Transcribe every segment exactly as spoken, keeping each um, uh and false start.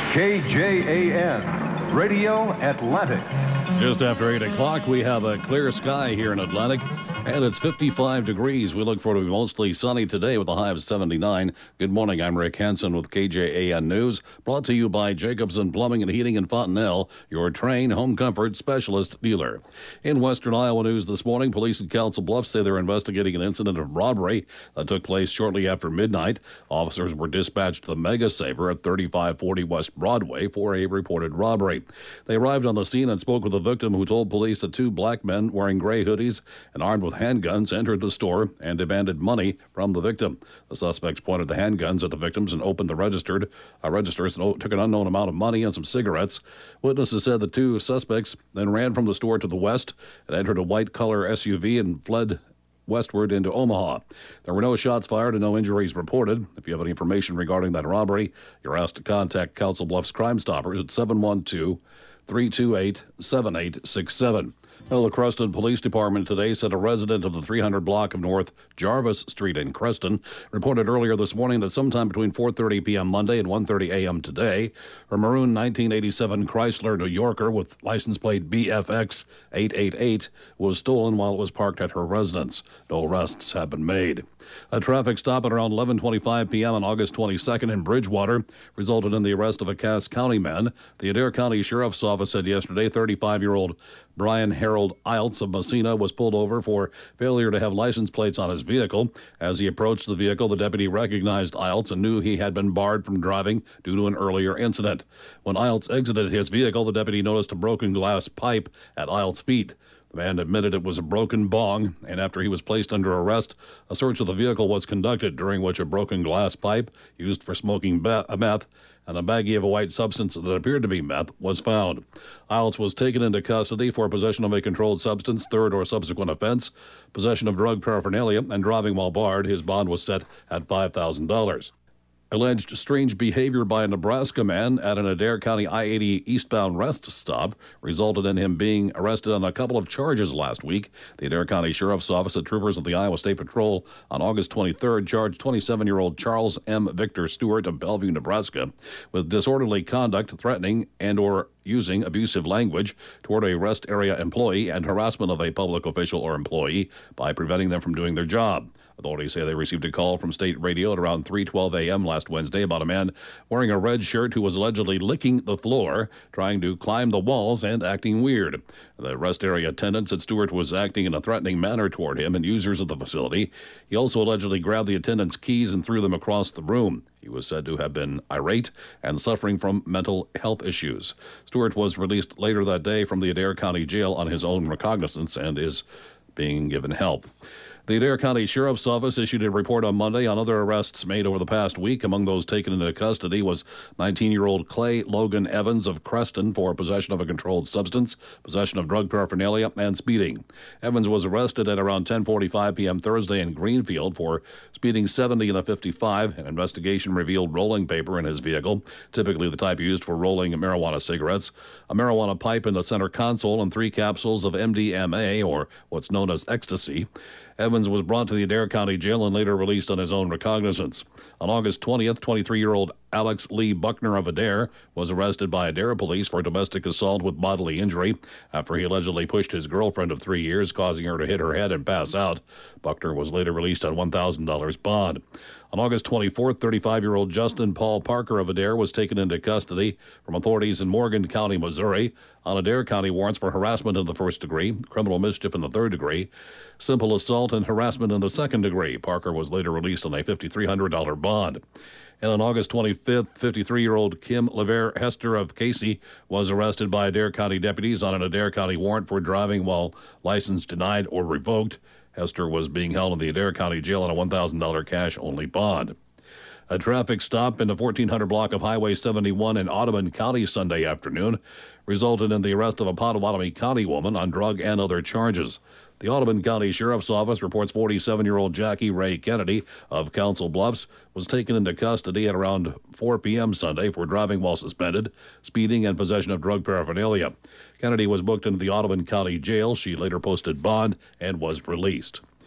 K J A N, Radio Atlantic. Just after eight o'clock, we have a clear sky here in Atlantic, and it's fifty-five degrees. We look for it to be mostly sunny today with a high of seventy-nine. Good morning, I'm Rick Hansen with K J A N News, brought to you by Jacobson Plumbing and Heating in Fontenelle, your Trane home comfort specialist dealer. In Western Iowa news this morning, police in Council Bluffs say they're investigating an incident of robbery that took place shortly after midnight. Officers were dispatched to the Mega Saver at thirty-five forty West Broadway for a reported robbery. They arrived on the scene and spoke with the victim, who told police that two black men wearing gray hoodies and armed with handguns entered the store and demanded money from the victim. The suspects pointed the handguns at the victims and opened the registered uh, registers and took an unknown amount of money and some cigarettes. Witnesses said the two suspects then ran from the store to the west and entered a white color S U V and fled westward into Omaha. There were no shots fired and no injuries reported. If you have any information regarding that robbery, you're asked to contact Council Bluffs Crime Stoppers at seven one two, three two eight, seven eight six seven. Well, the Creston Police Department today said a resident of the three hundred block of North Jarvis Street in Creston reported earlier this morning that sometime between four thirty p.m. Monday and one thirty a.m. today, her maroon nineteen eighty-seven Chrysler New Yorker with license plate B F X eight eight eight was stolen while it was parked at her residence. No arrests have been made. A traffic stop at around eleven twenty-five p.m. on August twenty-second in Bridgewater resulted in the arrest of a Cass County man. The Adair County Sheriff's Office said yesterday thirty-five-year-old Brian Harold Iltz of Messina was pulled over for failure to have license plates on his vehicle. As he approached the vehicle, the deputy recognized Iltz and knew he had been barred from driving due to an earlier incident. When Iltz exited his vehicle, the deputy noticed a broken glass pipe at Iltz's feet. The man admitted it was a broken bong, and after he was placed under arrest, a search of the vehicle was conducted, during which a broken glass pipe used for smoking be- meth and a baggie of a white substance that appeared to be meth was found. Iltz was taken into custody for possession of a controlled substance, third or subsequent offense, possession of drug paraphernalia, and driving while barred. His bond was set at five thousand dollars. Alleged strange behavior by a Nebraska man at an Adair County I eighty eastbound rest stop resulted in him being arrested on a couple of charges last week. The Adair County Sheriff's Office and troopers of the Iowa State Patrol on August twenty-third charged twenty-seven-year-old Charles M. Victor Stewart of Bellevue, Nebraska, with disorderly conduct, threatening, and or using abusive language toward a rest area employee and harassment of a public official or employee by preventing them from doing their job. Authorities say they received a call from state radio at around three twelve a.m. last Wednesday about a man wearing a red shirt who was allegedly licking the floor, trying to climb the walls, and acting weird. The rest area attendant said Stewart was acting in a threatening manner toward him and users of the facility. He also allegedly grabbed the attendant's keys and threw them across the room. He was said to have been irate and suffering from mental health issues. Stewart was released later that day from the Adair County Jail on his own recognizance and is being given help. The Adair County Sheriff's Office issued a report on Monday on other arrests made over the past week. Among those taken into custody was nineteen-year-old Clay Logan Evans of Creston for possession of a controlled substance, possession of drug paraphernalia, and speeding. Evans was arrested at around ten forty-five p.m. Thursday in Greenfield for speeding seventy in a fifty-five. An investigation revealed rolling paper in his vehicle, typically the type used for rolling marijuana cigarettes, a marijuana pipe in the center console, and three capsules of M D M A, or what's known as ecstasy. Evans was brought to the Adair County Jail and later released on his own recognizance. On August twentieth, twenty-three-year-old Alex Lee Buckner of Adair was arrested by Adair police for domestic assault with bodily injury after he allegedly pushed his girlfriend of three years, causing her to hit her head and pass out. Buckner was later released on one thousand dollars bond. On August twenty-fourth, thirty-five-year-old Justin Paul Parker of Adair was taken into custody from authorities in Morgan County, Missouri, on Adair County warrants for harassment in the first degree, criminal mischief in the third degree, simple assault, and harassment in the second degree. Parker was later released on a five thousand three hundred dollars bond. And on August twenty-fifth, fifty-three-year-old Kim LeVere Hester of Casey was arrested by Adair County deputies on an Adair County warrant for driving while license denied or revoked. Hester was being held in the Adair County Jail on a one thousand dollars cash-only bond. A traffic stop in the fourteen hundred block of Highway seventy-one in Ottoman County Sunday afternoon resulted in the arrest of a Potawatomi County woman on drug and other charges. The Audubon County Sheriff's Office reports forty-seven-year-old Jackie Ray Kennedy of Council Bluffs was taken into custody at around four p.m. Sunday for driving while suspended, speeding, and possession of drug paraphernalia. Kennedy was booked into the Audubon County Jail. She later posted bond and was released.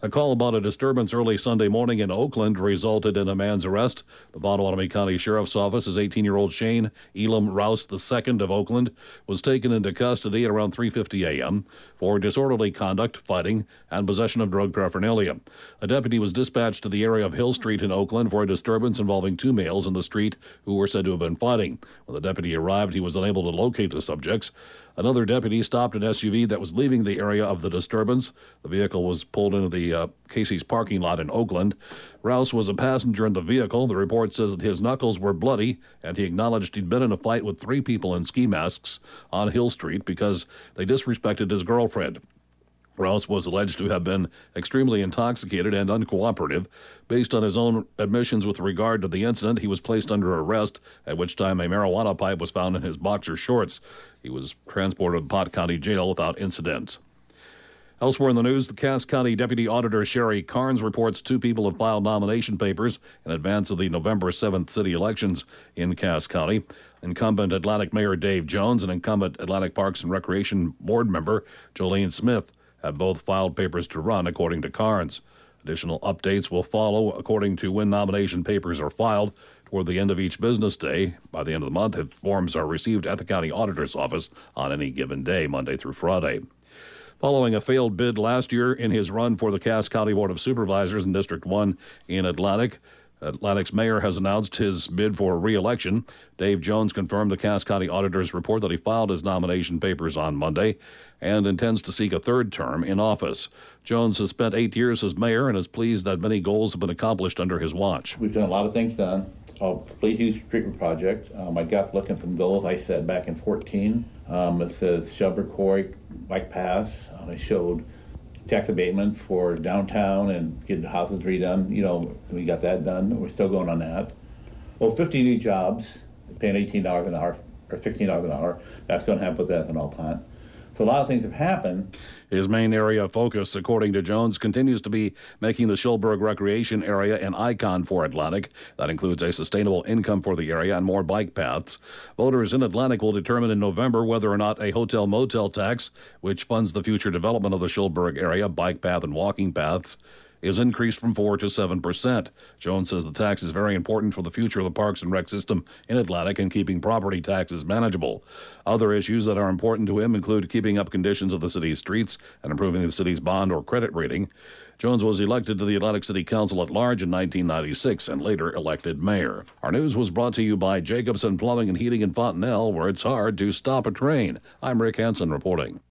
A call about a disturbance early Sunday morning in Oakland resulted in a man's arrest. The Potawatomi County Sheriff's Office, his eighteen-year-old Shane Elam Rouse the second of Oakland, was taken into custody at around three fifty a.m. for disorderly conduct, fighting, and possession of drug paraphernalia. A deputy was dispatched to the area of Hill Street in Oakland for a disturbance involving two males in the street who were said to have been fighting. When the deputy arrived, he was unable to locate the subjects. Another deputy stopped an S U V that was leaving the area of the disturbance. The vehicle was pulled into the uh, Casey's parking lot in Oakland. Rouse was a passenger in the vehicle. The report says that his knuckles were bloody, and he acknowledged he'd been in a fight with three people in ski masks on Hill Street because they disrespected his girlfriend. Rouse was alleged to have been extremely intoxicated and uncooperative. Based on his own admissions with regard to the incident, he was placed under arrest, at which time a marijuana pipe was found in his boxer shorts. He was transported to Pot County Jail without incident. Elsewhere in the news, the Cass County Deputy Auditor Sherry Carnes reports two people have filed nomination papers in advance of the November seventh city elections in Cass County. Incumbent Atlantic Mayor Dave Jones and incumbent Atlantic Parks and Recreation Board member Jolene Smith have both filed papers to run, according to Carnes. Additional updates will follow according to when nomination papers are filed toward the end of each business day. By the end of the month, if forms are received at the county auditor's office on any given day, Monday through Friday. Following a failed bid last year in his run for the Cass County Board of Supervisors in District one in Atlantic, Atlantic's mayor has announced his bid for re-election. Dave Jones confirmed the Cass County Auditor's report that he filed his nomination papers on Monday and intends to seek a third term in office. Jones has spent eight years as mayor and is pleased that many goals have been accomplished under his watch. We've done a lot of things done. I'll complete Hughes treatment project. Um, I got to look at some goals I set back in fourteen. Um, it says Shelburne Quarry bike paths. Um, I showed tax abatement for downtown and get the houses redone. You know, we got that done. We're still going on that. Well, fifty new jobs, paying eighteen dollars an hour or sixteen dollars an hour. That's going to happen with the ethanol plant. So a lot of things have happened. His main area of focus, according to Jones, continues to be making the Shulburg Recreation Area an icon for Atlantic. That includes a sustainable income for the area and more bike paths. Voters in Atlantic will determine in November whether or not a hotel-motel tax, which funds the future development of the Shulburg area, bike path and walking paths, is increased from four to seven percent. Jones says the tax is very important for the future of the Parks and Rec system in Atlantic and keeping property taxes manageable. Other issues that are important to him include keeping up conditions of the city's streets and improving the city's bond or credit rating. Jones was elected to the Atlantic City Council at large in nineteen ninety-six and later elected mayor. Our news was brought to you by Jacobson Plumbing and Heating in Fontenelle, where it's hard to stop a train. I'm Rick Hansen reporting.